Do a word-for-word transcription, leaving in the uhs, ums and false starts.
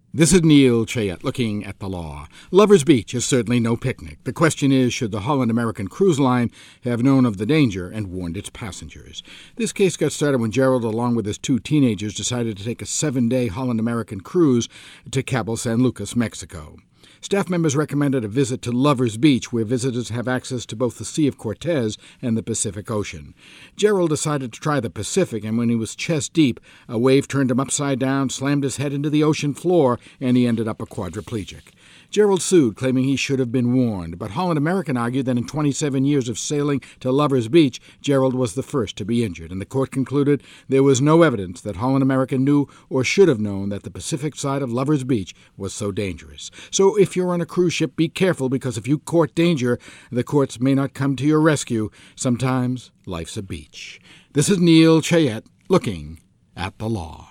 This is Neil Chayette looking at the law. Lover's Beach is certainly no picnic. The question is, should the Holland American Cruise Line have known of the danger and warned its passengers? This case got started when Gerald, along with his two teenagers, decided to take a seven-day Holland American cruise to Cabo San Lucas, Mexico. Staff members recommended a visit to Lover's Beach, where visitors have access to both the Sea of Cortez and the Pacific Ocean. Gerald decided to try the Pacific, and when he was chest deep, a wave turned him upside down, slammed his head into the ocean floor, and he ended up a quadriplegic. Gerald sued, claiming he should have been warned, but Holland American argued that in twenty-seven years of sailing to Lover's Beach, Gerald was the first to be injured, and the court concluded there was no evidence that Holland American knew or should have known that the Pacific side of Lover's Beach was so dangerous. So if you're on a cruise ship, be careful, because if you court danger, the courts may not come to your rescue. Sometimes life's a beach. This is Neil Chayette looking at the law.